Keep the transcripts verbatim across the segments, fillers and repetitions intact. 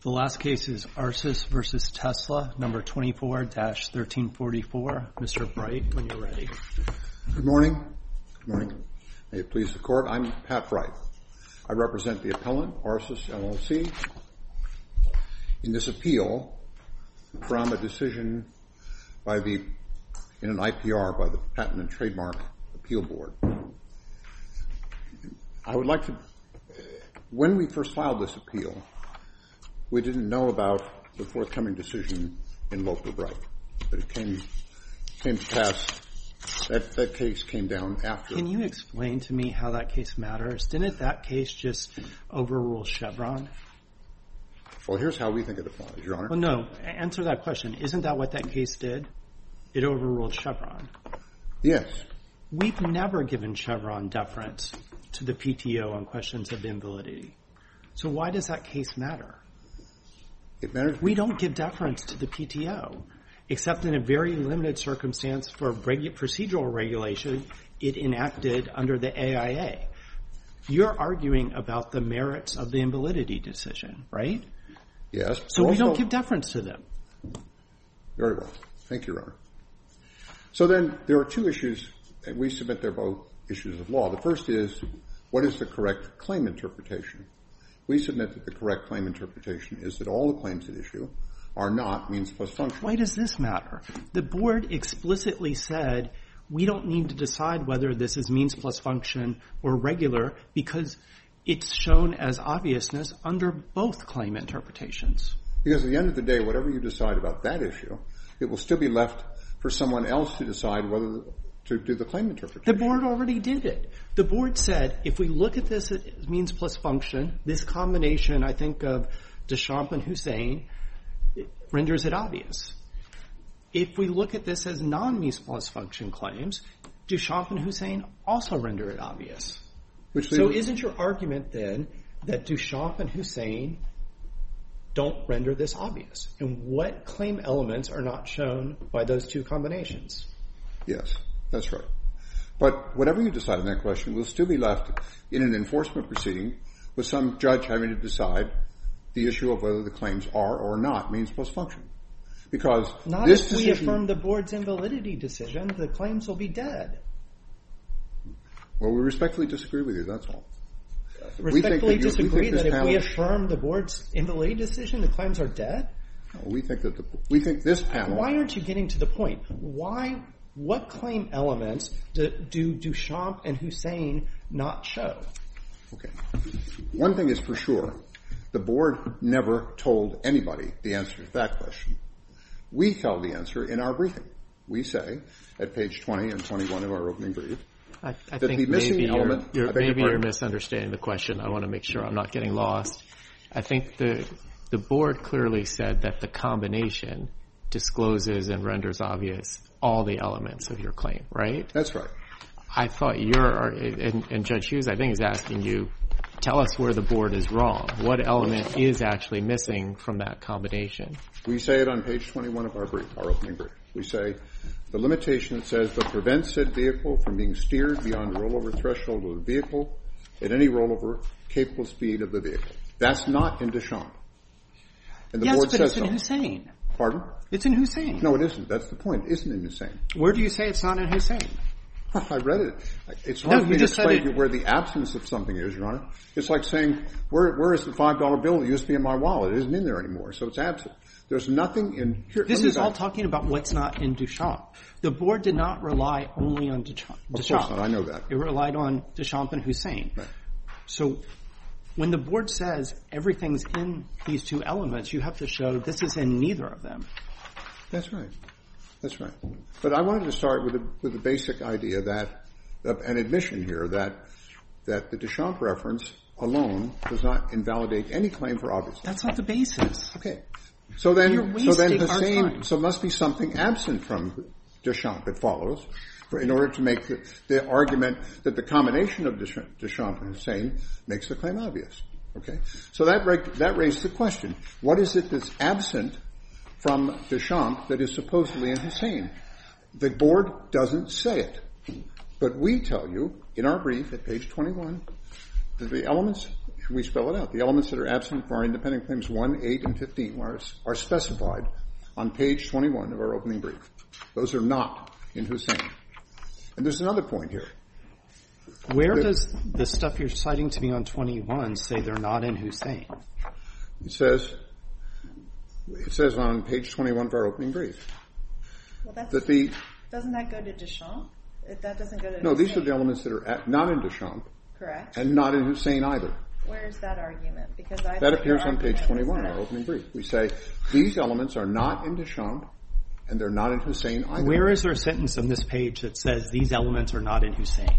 The last case is Arcis versus Tesla, number twenty-four dash thirteen forty-four. Mister Bright, when you're ready. Good morning. Good morning. May it please the Court, I'm Pat Bright. I represent the appellant, Arcis L L C, in this appeal from a decision by the, in an I P R by the Patent and Trademark Appeal Board. I would like to, when we first filed this appeal, we didn't know about the forthcoming decision in Loper Bright, but it came came to pass. That that case came down after. Can you explain to me how that case matters? Didn't that case just overrule Chevron? Well, here's how we think it applies, Your Honor. Well, no. Answer that question. Isn't that what that case did? It overruled Chevron. Yes. We've never given Chevron deference to the P T O on questions of invalidity. So why does that case matter? It matters. We don't give deference to the P T O, except in a very limited circumstance for regu- procedural regulation it enacted under the A I A. You're arguing about the merits of the invalidity decision, right? Yes. So we don't give deference to them. Very well. Thank you, Your Honor. So then there are two issues, and we submit they're both issues of law. The first is, what is the correct claim interpretation? We submit that the correct claim interpretation is that all the claims at issue are not means plus function. Why does this matter? The board explicitly said we don't need to decide whether this is means plus function or regular because it's shown as obviousness under both claim interpretations. Because at the end of the day, whatever you decide about that issue, it will still be left for someone else to decide whether to do the claim interpretation. The board already did it. The board said, if we look at this as means plus function, this combination, I think, of Deschamps and Hussein renders it obvious. If we look at this as non-means plus function claims, Deschamps and Hussein also render it obvious. Which so isn't your argument then that Deschamps and Hussein don't render this obvious? And what claim elements are not shown by those two combinations? Yes. That's right. But whatever you decide on that question will still be left in an enforcement proceeding with some judge having to decide the issue of whether the claims are or not means plus function. Because not this if decision, we affirm the board's invalidity decision, the claims will be dead. Well, we respectfully disagree with you, that's all. Respectfully you, disagree that if panel, we affirm the board's invalidity decision, the claims are dead? No, we think that the, we think this panel. Why aren't you getting to the point? Why? What claim elements do, do Deschamps and Hussein not show? Okay. One thing is for sure. The board never told anybody the answer to that question. We tell the answer in our briefing. We say, at page twenty and twenty-one of our opening brief, I, I that think the missing maybe element... You're, you're, maybe your you're misunderstanding the question. I want to make sure I'm not getting lost. I think the the board clearly said that the combination discloses and renders obvious all the elements of your claim, right? That's right. I thought you're, and, and Judge Hughes, I think, is asking you, tell us where the board is wrong. What element is actually missing from that combination? We say it on page twenty-one of our brief, our opening brief. We say the limitation that says, but prevents said vehicle from being steered beyond the rollover threshold of the vehicle at any rollover capable speed of the vehicle. That's not in Deschamps. And the yes, board but says it's in so. Hussein. Pardon? It's in Hussein. No, it isn't. That's the point. It isn't in Hussein. Where do you say it's not in Hussein? I read it. It's hard no, for me you to just said explain it. where the absence of something is, Your Honor. It's like saying, where, where is the five dollar bill that used to be in my wallet? It isn't in there anymore, so it's absent. There's nothing in here. This is all talking about what's not in Deschamps. The board did not rely only on Deschamps. Of course not. I know that. It relied on Deschamps and Hussein. Right. So when the board says everything's in these two elements, you have to show this is in neither of them. That's right. That's right. But I wanted to start with a, with the basic idea that, uh, an admission here that, that the Deschamps reference alone does not invalidate any claim for obviousness. That's not the basis. Okay. So then, You're so then wasting our Hussein, time. so must be something absent from Deschamps, it follows, for, in order to make the, the argument that the combination of Deschamps, Deschamps and Hussein makes the claim obvious. Okay? So that, that raised the question, what is it that's absent from Deschamps that is supposedly in Hussein? The board doesn't say it. But we tell you, in our brief at page twenty-one, that the elements we spell it out. The elements that are absent from our independent claims one, eight, and fifteen are, are specified on page twenty-one of our opening brief. Those are not in Hussein. And there's another point here. Where the, does the stuff you're citing to me on twenty-one say they're not in Hussein? It says, it says on page twenty-one of our opening brief. Well, that's, that the, doesn't that go to Deschamps? That doesn't go to No, Hussein. these are the elements that are at, not in Deschamps. Correct. And not in Hussein either. Where's that argument? Because I That appears on page twenty-one of that. our opening brief. We say these elements are not in Deschamps and they're not in Hussein either. Where is there a sentence on this page that says these elements are not in Hussein?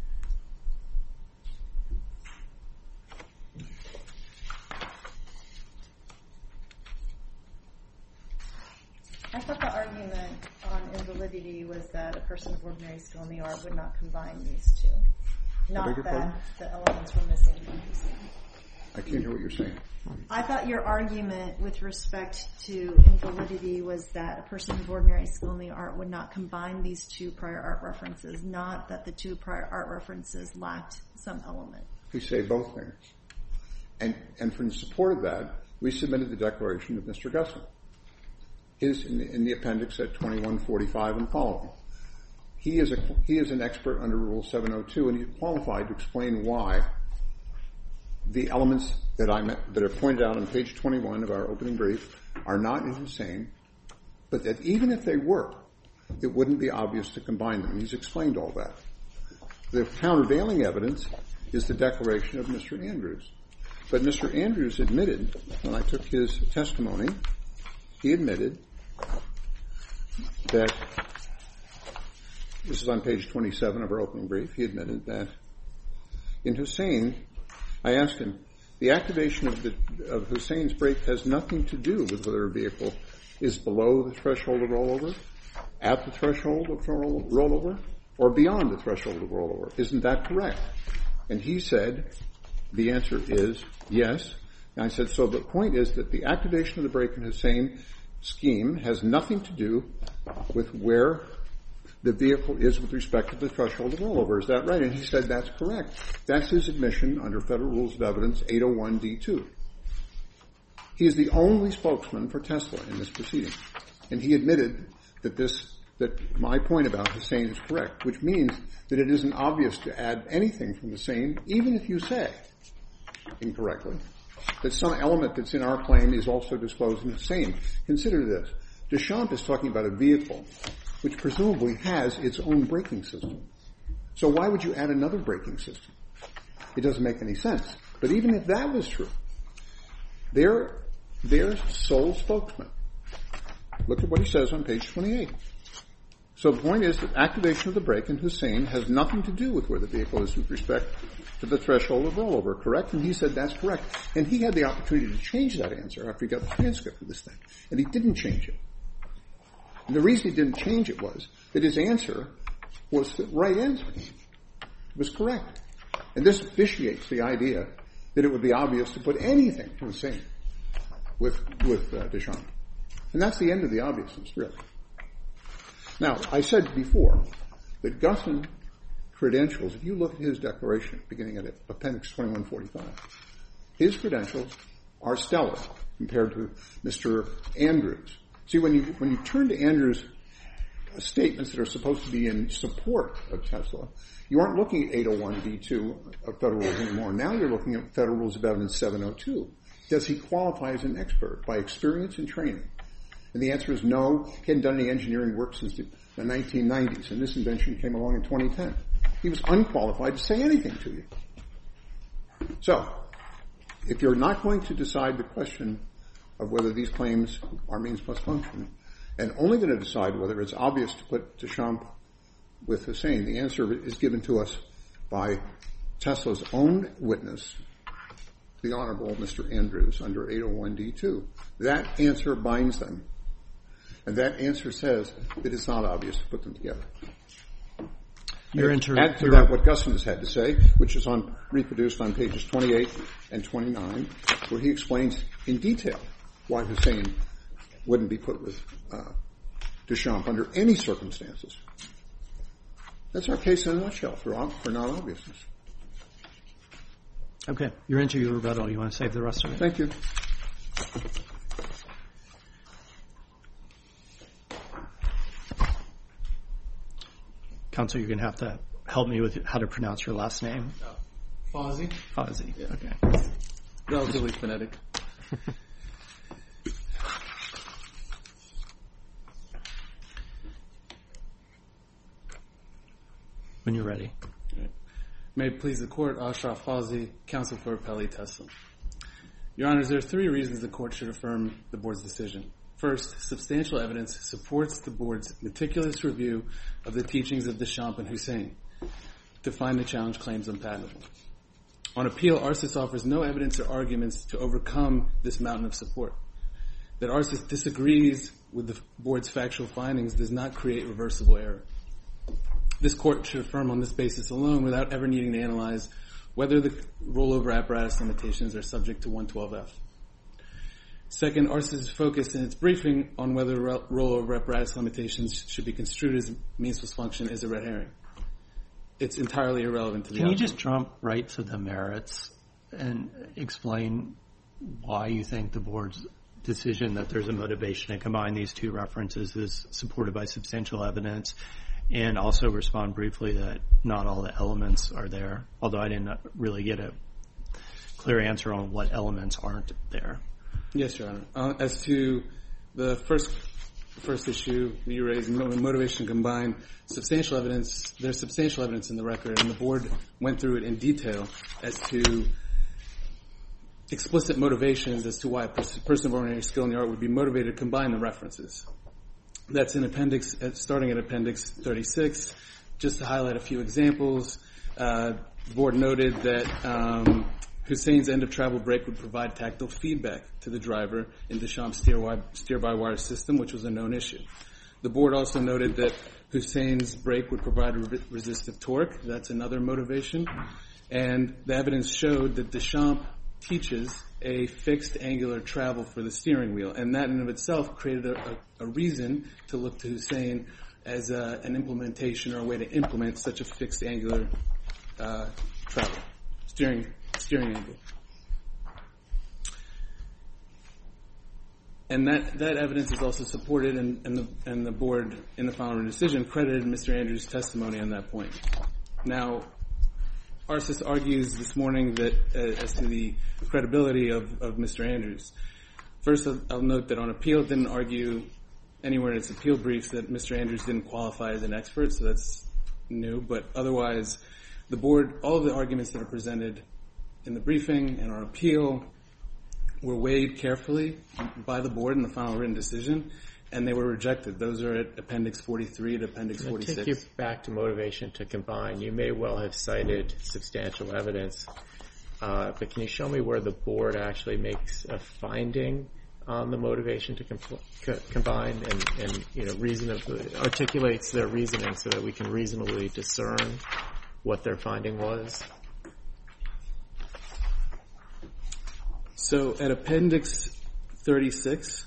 I thought the argument on invalidity was that a person of ordinary skill in the art would not combine these two. Not that pardon? the elements were missing from Hussein. I can't hear what you're saying. I thought your argument with respect to invalidity was that a person of ordinary skill in the art would not combine these two prior art references, not that the two prior art references lacked some element. We say both things. And, and for in support of that, we submitted the declaration of Mister Gusson. His, in the, in the appendix at twenty-one forty-five and following. He is, a, he is an expert under Rule seven oh two, and he's qualified to explain why the elements that, I met, that are pointed out on page twenty-one of our opening brief are not in Hussein, but that even if they were, it wouldn't be obvious to combine them. And he's explained all that. The countervailing evidence is the declaration of Mister Andrews. But Mister Andrews admitted, when I took his testimony, he admitted that, this is on page twenty-seven of our opening brief, he admitted that in Hussein, I asked him, the activation of, the, of Hussein's brake has nothing to do with whether a vehicle is below the threshold of rollover, at the threshold of roll, rollover, or beyond the threshold of rollover. Isn't that correct? And he said, the answer is yes. And I said, so the point is that the activation of the brake in Hussein scheme has nothing to do with where the vehicle is with respect to the threshold of rollover. Is that right? And he said that's correct. That's his admission under Federal Rules of Evidence eight oh one D two. He is the only spokesman for Tesla in this proceeding. And he admitted that this, that my point about Hussein is correct, which means that it isn't obvious to add anything from Hussein, even if you say, incorrectly, that some element that's in our claim is also disclosed in Hussein. Consider this. Deschamps is talking about a vehicle which presumably has its own braking system. So why would you add another braking system? It doesn't make any sense. But even if that was true, their, their sole spokesman, look at what he says on page twenty-eight. So the point is that activation of the brake in Hussein has nothing to do with where the vehicle is with respect to the threshold of rollover, correct? And he said that's correct. And he had the opportunity to change that answer after he got the transcript of this thing. And he didn't change it. And the reason he didn't change it was that his answer was the right answer. It was correct. And this vitiates the idea that it would be obvious to put anything from Hussein with, with uh, Deschamps. And that's the end of the obviousness, really. Now, I said before that Gusson credentials, if you look at his declaration beginning at appendix twenty-one forty-five, his credentials are stellar compared to Mister Andrews. See, when you, when you turn to Andrews' statements that are supposed to be in support of Tesla, you aren't looking at eight oh one D two of Federal Rules anymore. Now you're looking at Federal Rules of Evidence seven oh two. Does he qualify as an expert by experience and training? And the answer is no. He hadn't done any engineering work since the nineteen nineties, and this invention came along in twenty ten. He was unqualified to say anything to you. So, if you're not going to decide the question of whether these claims are means plus function, and only going to decide whether it's obvious to put Deschamps with Hussein, the answer is given to us by Tesla's own witness, the Honorable Mister Andrews, under eight oh one D two. That answer binds them. And that answer says that it's not obvious to put them together. Your inter- Add to that what Gusson has had to say, which is on reproduced on pages twenty-eight and twenty-nine, where he explains in detail why Hussein wouldn't be put with uh, Deschamps under any circumstances. That's our case in a nutshell for, for non-obviousness. Okay. You're into your rebuttal. You want to save the rest of it? Thank you. Counsel, you're going to have to help me with how to pronounce your last name. Fawzi? Fawzi. Yeah. Okay. Relatively phonetic. When you're ready. Right. May it please the Court, Ashraf Fawzi, Counsel for Appellee Tesla. Your Honors, there are three reasons the Court should affirm the Board's decision. First, substantial evidence supports the Board's meticulous review of the teachings of Deschamps and Hussein to find the challenge claims unpatentable. On appeal, Arcis offers no evidence or arguments to overcome this mountain of support. That Arcis disagrees with the Board's factual findings does not create reversible error. This Court should affirm on this basis alone without ever needing to analyze whether the rollover apparatus limitations are subject to one twelve F. Second, Arcis focused in its briefing on whether rollover apparatus limitations should be construed as means plus function is a red herring. It's entirely irrelevant to the Can you outcome. just jump right to the merits and explain why you think the Board's decision that there's a motivation to combine these two references is supported by substantial evidence, and also respond briefly that not all the elements are there, although I didn't really get a clear answer on what elements aren't there. Yes, Your Honor. Uh, as to the first first issue that you raised, motivation combined, substantial evidence, there's substantial evidence in the record, and the Board went through it in detail as to explicit motivations as to why a person of ordinary skill in the art would be motivated to combine the references. That's in appendix, starting at appendix thirty-six. Just to highlight a few examples, uh, the Board noted that um, Hussein's end-of-travel brake would provide tactile feedback to the driver in Deschamps' steer-by-wire system, which was a known issue. The Board also noted that Hussein's brake would provide re- resistive torque. That's another motivation. And the evidence showed that Deschamps teaches a fixed angular travel for the steering wheel, and that in of itself created a, a, a reason to look to Hussein as a, an implementation or a way to implement such a fixed angular uh, travel, steering steering angle. And that, that evidence is also supported, and, and, the, and the Board, in the final decision, credited Mister Andrews' testimony on that point. Now, Arcis argues this morning that uh, as to the credibility of, of Mister Andrews. First, I'll, I'll note that on appeal, it didn't argue anywhere in its appeal briefs that Mister Andrews didn't qualify as an expert, so that's new. But otherwise, the Board, all of the arguments that are presented in the briefing and on appeal were weighed carefully by the Board in the final written decision, and they were rejected. Those are at Appendix forty-three to Appendix forty-six. I'll take you back to motivation to combine. You may well have cited substantial evidence, uh, but can you show me where the Board actually makes a finding on the motivation to compl- co- combine and, and you know, reasonably articulates their reasoning so that we can reasonably discern what their finding was? So at Appendix thirty-six,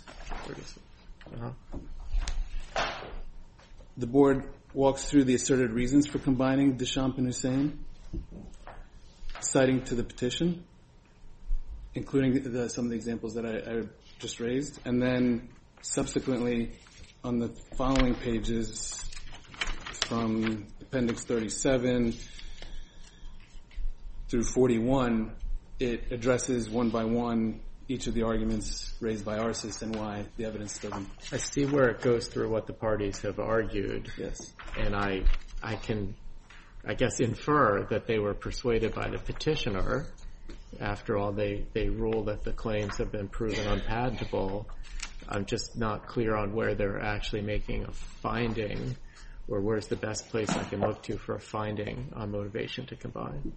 uh-huh. the Board walks through the asserted reasons for combining Deschamps and Hussein, citing to the petition, including the, some of the examples that I, I just raised, and then subsequently on the following pages from Appendix thirty-seven through forty-one, it addresses one by one each of the arguments raised by Arcis and why the evidence doesn't. I see where it goes through what the parties have argued. Yes. And I, I can, I guess, infer that they were persuaded by the petitioner. After all, they, they rule that the claims have been proven unpatentable. I'm just not clear on where they're actually making a finding, or where's the best place I can look to for a finding on motivation to combine.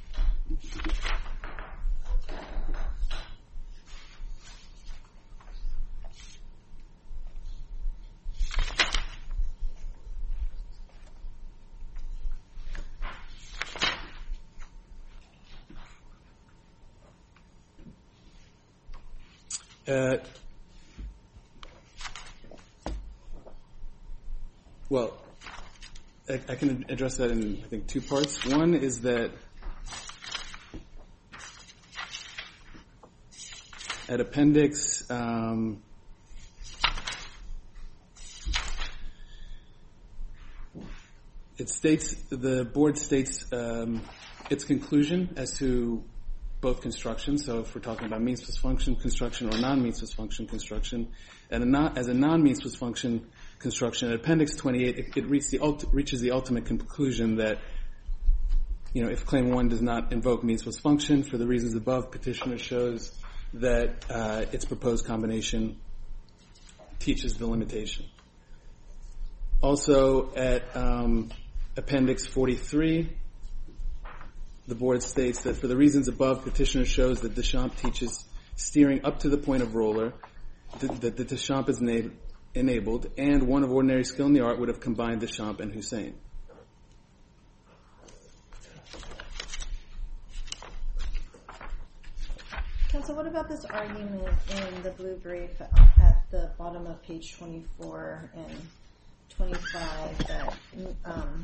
Uh, well, I, I can address that in, I think, two parts. One is that at appendix, um, it states, the board states um, its conclusion as to both constructions. So if we're talking about means plus function construction or non-means plus function construction, and a non, as a non-means plus function construction, at appendix twenty-eight, it, it reaches the ult, reaches the ultimate conclusion that, you know, if claim one does not invoke means plus function for the reasons above, petitioner shows that uh, its proposed combination teaches the limitation. Also, at um, appendix forty-three, the board states that for the reasons above, petitioner shows that Deschamps teaches steering up to the point of roller, that, that the Deschamps is enabled, enabled, and one of ordinary skill in the art would have combined Deschamps and Hussein. Counsel, what about this argument in the blue brief at the bottom of page twenty-four and twenty-five that um,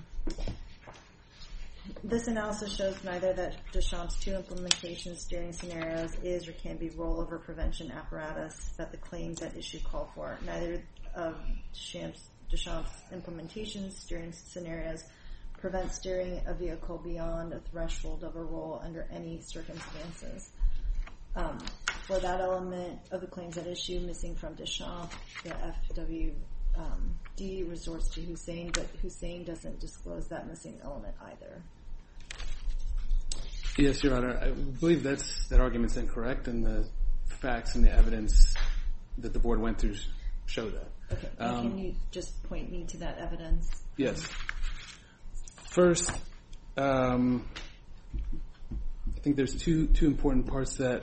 this analysis shows neither that Deschamps' two implementation steering scenarios is or can be rollover prevention apparatus that the claims at issue call for. Neither of Deschamps' Deschamps' implementation steering scenarios prevent steering a vehicle beyond a threshold of a roll under any circumstances. Um, for that element of the claims at issue missing from Deschamps, the F W um, D resorts to Hussein, but Hussein doesn't disclose that missing element either. Yes, Your Honor. I believe that's, that argument's incorrect, and the facts and the evidence that the board went through show that. Okay. Um, can you just point me to that evidence? Yes. First, um, I think there's two two important parts that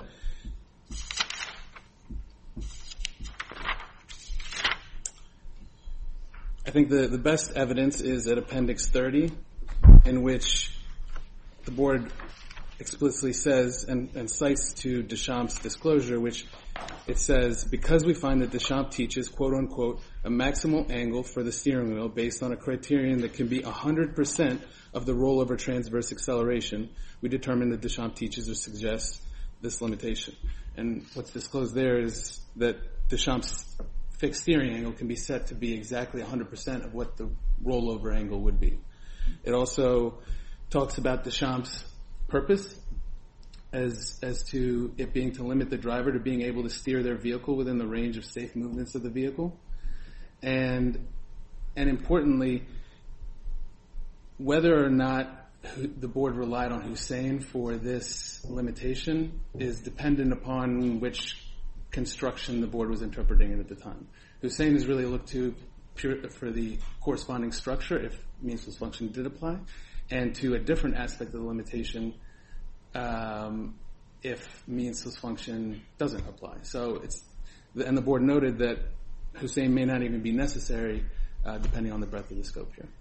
I think the, the best evidence is at Appendix thirty, in which the board explicitly says and, and cites to Deschamps' disclosure, which it says, because we find that Deschamps teaches, quote unquote, a maximal angle for the steering wheel based on a criterion that can be one hundred percent of the rollover transverse acceleration, we determine that Deschamps teaches or suggests this limitation. And what's disclosed there is that Deschamps' fixed steering angle can be set to be exactly one hundred percent of what the rollover angle would be. It also talks about Deschamps' purpose as as to it being to limit the driver to being able to steer their vehicle within the range of safe movements of the vehicle. And and importantly, whether or not the board relied on Hussein for this limitation is dependent upon which construction the board was interpreting it at the time. Hussein is really looked to pure, for the corresponding structure if means plus function did apply, and to a different aspect of the limitation um, if means plus function doesn't apply. So it's, and the board noted that Hussein may not even be necessary uh, depending on the breadth of the scope here.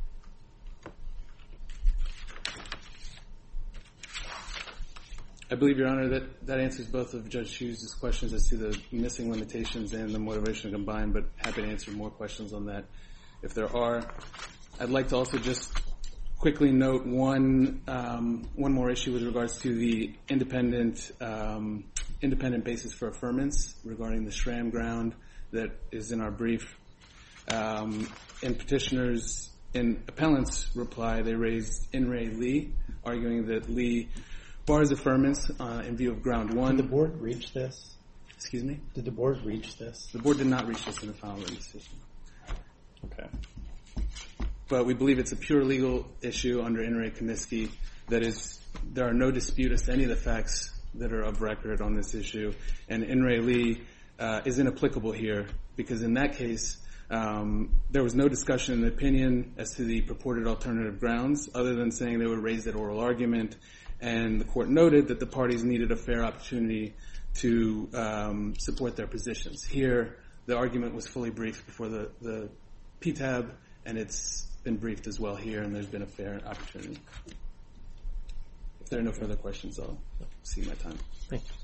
I believe, Your Honor, that that answers both of Judge Hughes' questions as to the missing limitations and the motivation combined, but happy to answer more questions on that if there are. I'd like to also just quickly note one um, one more issue with regards to the independent um, independent basis for affirmance regarding the SRAM ground that is in our brief. Um, in petitioners, in appellant's reply, they raised In re Lee, arguing that Lee bars affirmance uh, in view of ground one. Did the board reach this? Excuse me? Did the board reach this? The board did not reach this in the final written decision. Okay. But we believe it's a pure legal issue under In re Comiskey. That is, there are no dispute as to any of the facts that are of record on this issue. And In re Lee uh, is inapplicable here because in that case, um, there was no discussion in the opinion as to the purported alternative grounds other than saying they were raised at oral argument. And the court noted that the parties needed a fair opportunity to um, support their positions. Here, the argument was fully briefed before the, the P T A B, and it's been briefed as well here, and there's been a fair opportunity. If there are no further questions, I'll see my time. Thank you.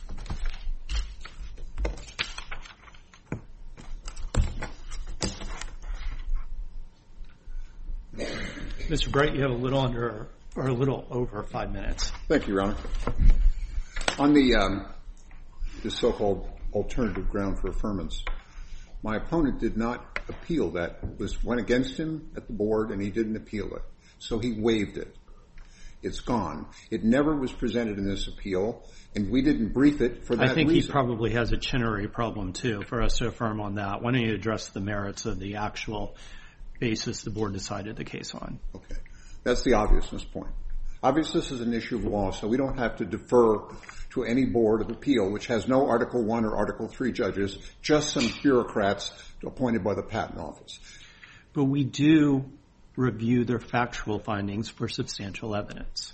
Mister Bright, you have a little under or a little over five minutes. Thank you, Your Honor. On the um, this so-called alternative ground for affirmance. My opponent did not appeal that. It was went against him at the board, and he didn't appeal it. So he waived it. It's gone. It never was presented in this appeal, and we didn't brief it for that reason. I think he probably has a Chenery problem, too, for us to affirm on that. Why don't you address the merits of the actual basis the board decided the case on? Okay. That's the obviousness point. Obviousness is an issue of law, so we don't have to defer to any board of appeal, which has no Article one or Article three judges, just some bureaucrats appointed by the Patent Office. But we do review their factual findings for substantial evidence.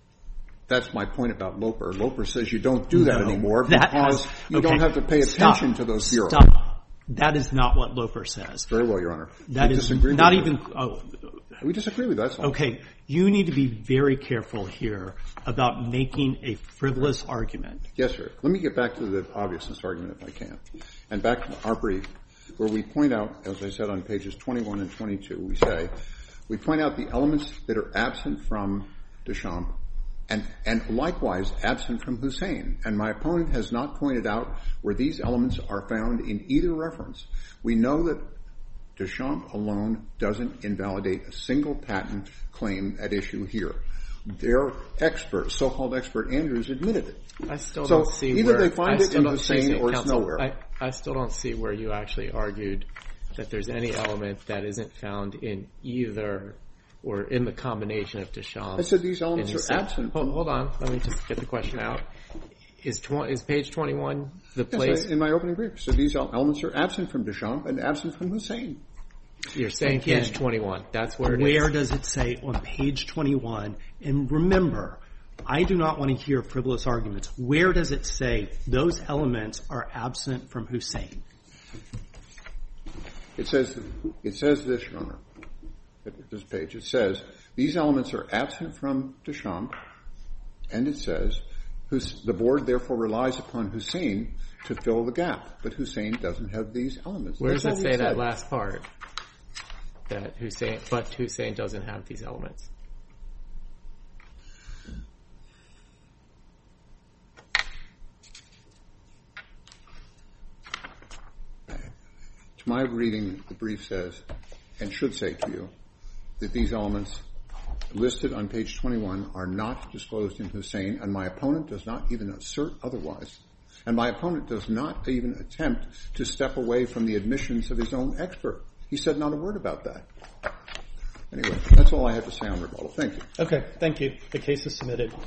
That's my point about Loper. Loper says you don't do that no, anymore that because has, you okay, don't have to pay attention stop, to those bureaus. Stop. That is not what Loper says. Very well, Your Honor. That we is disagree not with even... you. Oh, we disagree with that. That's all. Okay. You need to be very careful here about making a frivolous argument. Yes, sir. Let me get back to the obviousness argument if I can. And back to our brief, where we point out, as I said on pages twenty-one and twenty-two, we say, we point out the elements that are absent from Deschamps and, and likewise absent from Hussein. And my opponent has not pointed out where these elements are found in either reference. We know that Deschamps alone doesn't invalidate a single patent claim at issue here. Their expert, so-called expert Andrews, admitted it. I still so don't see either where, they find I it in Hussein or it's counsel, nowhere. I, I still don't see where you actually argued that there's any element that isn't found in either or in the combination of Deschamps. I said these elements are absent. Hold, hold on. Let me just get the question out. Is, tw- is page twenty-one the place? Yes, I, in my opening brief. So these elements are absent from Deschamps and absent from Hussein. You're saying Again, page twenty-one. That's where it where is. Where does it say on page twenty-one? And remember, I do not want to hear frivolous arguments. Where does it say those elements are absent from Hussein? It says, it says this, Your Honor, at this page. It says, these elements are absent from Deschamps, and it says, the board therefore relies upon Hussein to fill the gap. But Hussein doesn't have these elements. Where That's does it say said. that last part? That Hussein, but Hussein doesn't have these elements. To my reading, the brief says, and should say to you, that these elements listed on page twenty-one are not disclosed in Hussein, and my opponent does not even assert otherwise. And my opponent does not even attempt to step away from the admissions of his own expert. He said not a word about that. Anyway, that's all I have to say on rebuttal. Thank you. Okay, thank you. The case is submitted.